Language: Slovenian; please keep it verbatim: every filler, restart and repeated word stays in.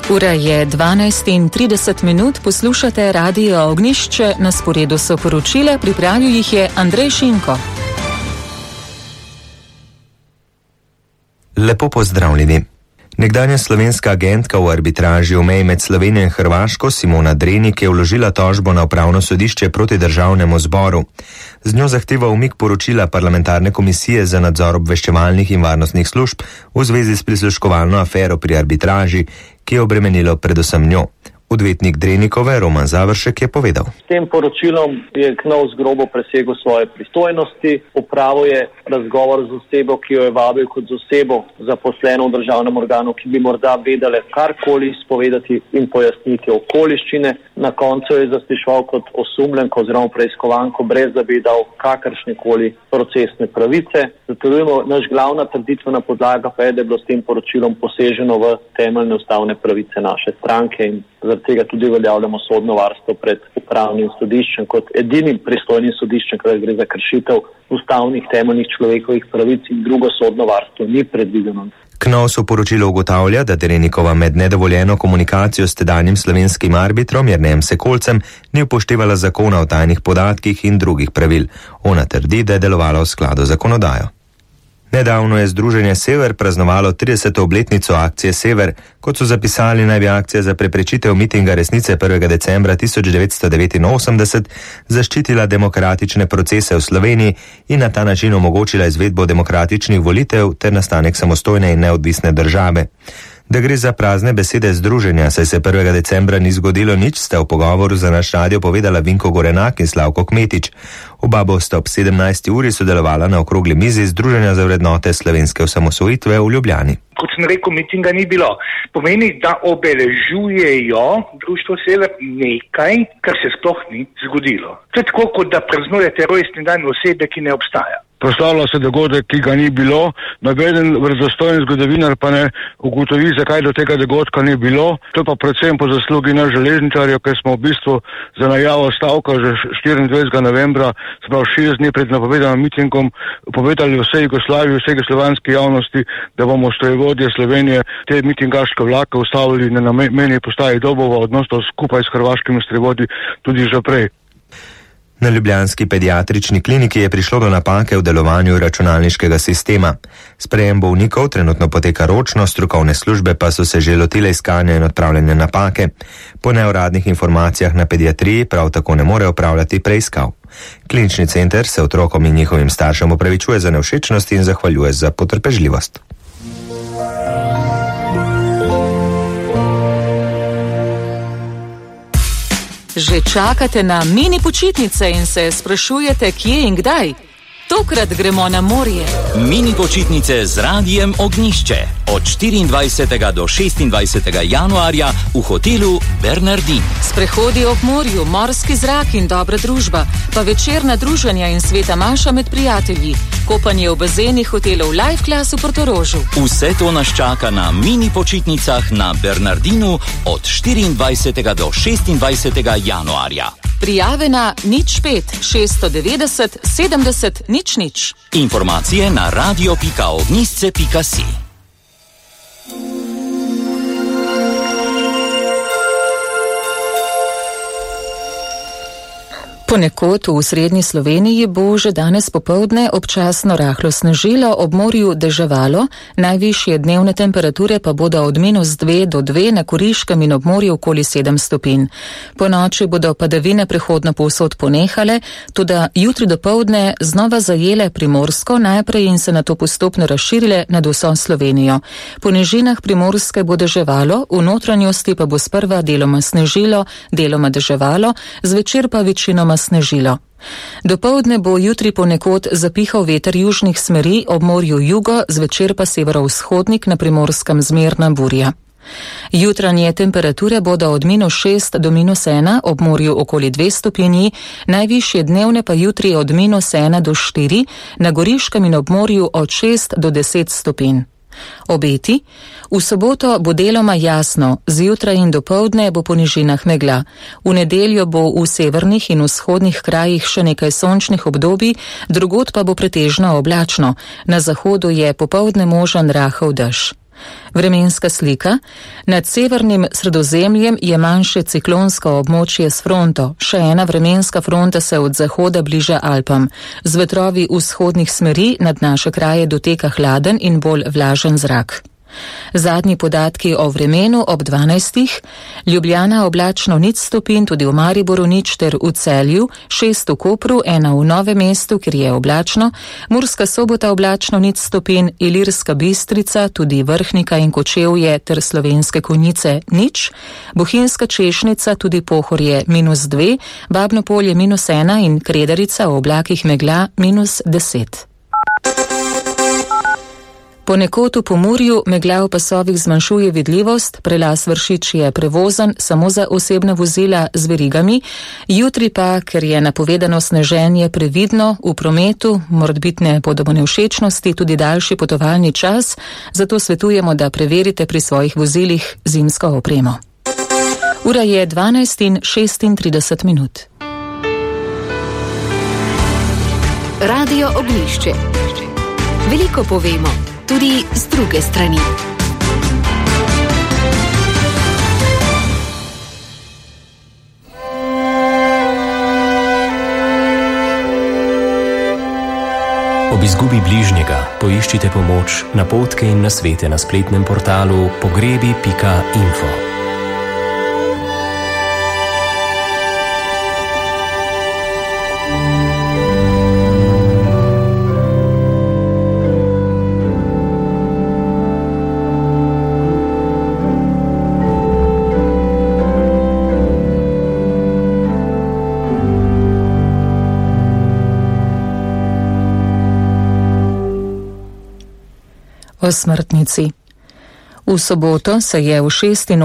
Ura je dvanajst in trideset minut, poslušate Radio Ognjišče, na sporedu so poročila, pripravil jih je Andrej Šinko. Lepo pozdravljeni. Nekdanja slovenska agentka v arbitraži o meji med Slovenijo in Hrvaško Simona Drenik je vložila tožbo na upravno sodišče proti državnemu zboru. Z njo zahteva umik poročila parlamentarne komisije za nadzor obveščevalnih in varnostnih služb v zvezi s prisluškovalno afero pri arbitraži, ki je obremenilo predvsem njo. Odvetnik Drenikove Roman Završek je povedal. S tem poročilom je KNOVS grobo presegel svoje pristojnosti, opravil je razgovor z osebo, ki jo je vabil kot z osebo zaposleno v državnem organu, ki bi morda vedele karkoli izpovedati in pojasniti okoliščine. Na koncu je zaslišal kot osumljenko oziroma preiskovanko, brez da bi dal kakršnekoli procesne pravice. Zatrjujemo, naš glavna trditvena podlaga pa je, da je bilo s tem poročilom poseženo v temeljne ustavne pravice naše stranke in zaradi tega tudi uveljavljamo sodno varstvo pred upravnim sodiščem kot edinim pristojnim sodiščem, ker gre za kršitev ustavnih temeljnih človekovih pravic in drugo sodno varstvo ni predvideno. KNOVS v poročilu ugotavlja, da Drenikova med nedovoljeno komunikacijo s tedanjim slovenskim arbitrom Jernejem Sekolcem ni upoštevala zakona o tajnih podatkih in drugih pravil. Ona trdi, da je delovala v skladu z zakonodajo. Nedavno je Združenje Sever praznovalo trideseto obletnico akcije Sever. Kot so zapisali, naj bi akcija za preprečitev mitinga resnice prvega decembra tisoč devetsto devetinosemdeset zaščitila demokratične procese v Sloveniji in na ta način omogočila izvedbo demokratičnih volitev ter nastanek samostojne in neodvisne države. Da gre za prazne besede združenja, saj se prvega decembra ni zgodilo nič, sta v pogovoru za naš radio povedala Vinko Gorenak in Slavko Kmetič. Oba bosta ob sedemnajsti uri sodelovala na okrogli mizi Združenja za vrednote slovenske osamosvojitve v Ljubljani. Kot sem rekel, mitinga ni bilo. Pomeni, da obeležujejo Društvo Sever nekaj, kar se sploh ni zgodilo. To je tako, kot da praznujete rojstni dan osebe, ki ne obstaja. Proslavlja se dogodek, ki ga ni bilo, nobeden vredostojen zgodovinar pa ne ugotovi, zakaj do tega dogodka ni bilo. To pa predvsem po zaslugi naš železničarjev, ker smo v bistvu za najavo stavka že štiriindvajsetega novembra, se pravi šest dni pred napovedanim mitingom, povedali vsej Jugoslaviji, vsej slovanski javnosti, da bomo strojevodje Slovenije te mitingaške vlake ustavili na mejni postaji Dobova, odnosno skupaj s hrvaškimi strojevodji tudi že prej. Na ljubljanski pediatrični kliniki je prišlo do napake v delovanju računalniškega sistema. Sprejem bolnikov trenutno poteka ročno, strokovne službe pa so se že lotile iskanja in odpravljanja napake. Po neuradnih informacijah na pediatriji prav tako ne more opravljati preiskav. Klinični center se otrokom in njihovim staršem opravičuje za nevšečnost in zahvaljuje za potrpežljivost. Že čakate na mini počitnice in se sprašujete, kje in kdaj? Tokrat gremo na morje. Mini počitnice z Radijem Ognjišče od štiriindvajsetega do šestindvajsetega januarja v hotelu Bernardin. Sprehodi ob morju, morski zrak in dobra družba, pa večerna druženja in sveta maša med prijatelji, kopanje v bazenih hotelov Life Class v Portorožu. Vse to nas čaka na mini počitnicah na Bernardinu od štiriindvajsetega do šestindvajsetega januarja. Prijave na nič pet šeststo devetdeset sedemdeset nič nič. Informacije na radio pika ognjišče pika si. Ponekod v srednji Sloveniji bo že danes popoldne občasno rahlo snežilo, ob morju deževalo, najvišje dnevne temperature pa bodo od minus dve do dve, na Koriškem in ob morju okoli sedem stopinj. Po noči bodo padavine prehodno povsod ponehale, toda jutri dopoldne znova zajele Primorsko najprej in se nato postopno razširile nad vso Slovenijo. Po nižinah Primorske bo deževalo, v notranjosti pa bo sprva deloma snežilo, deloma deževalo, zvečer pa večinoma snežilo. Dopoldne bo jutri ponekod zapihal veter južnih smeri, ob morju jugo, zvečer pa severovzhodnik, na Primorskem zmerna burja. Jutranje temperature bodo od minus šest do minus ena, ob morju okoli dve stopinji, najvišje dnevne pa jutri od minus ena do štiri, na Goriškem in ob morju od šest do deset stopinj. Obeti. V soboto bo deloma jasno, zjutraj in dopoldne bo po nižinah megla. V nedeljo bo v severnih in vzhodnih krajih še nekaj sončnih obdobij, drugod pa bo pretežno oblačno. Na zahodu je popoldne možen rahel dež. Vremenska slika. Nad severnim Sredozemljem je manjše ciklonsko območje s fronto. Še ena vremenska fronta se od zahoda bliža Alpam. Z vetrovi vzhodnih smeri nad naše kraje doteka hladen in bolj vlažen zrak. Zadnji podatki o vremenu ob dvanajstih. Ljubljana oblačno nič stopinj, tudi v Mariboru nič ter v Celju, šest v Kopru, ena v Novem mestu, kjer je oblačno, Murska Sobota oblačno nič stopinj, Ilirska Bistrica, tudi Vrhnika in Kočevje ter Slovenske Konjice nič, Bohinjska Češnica, tudi Pohorje minus dve, Babno Polje minus ena in Kredarica v oblakih megla minus deset. Ponekod v Pomurju megla v pasovih zmanjšuje vidljivost, prelaz Vršič je prevozen samo za osebna vozila z verigami, jutri pa, ker je napovedano sneženje previdno v prometu, morebitne podobne nevšečnosti, tudi daljši potovalni čas, zato svetujemo, da preverite pri svojih vozilih zimsko opremo. Ura je dvanajst in šestintrideset minut. Radio Ognjišče. Veliko povemo. Tudi z druge strani. Ob izgubi bližnjega poiščite pomoč, napotke in nasvete na spletnem portalu pogrebi pika info. O smrtnici. V soboto se je v šestinosemdesetih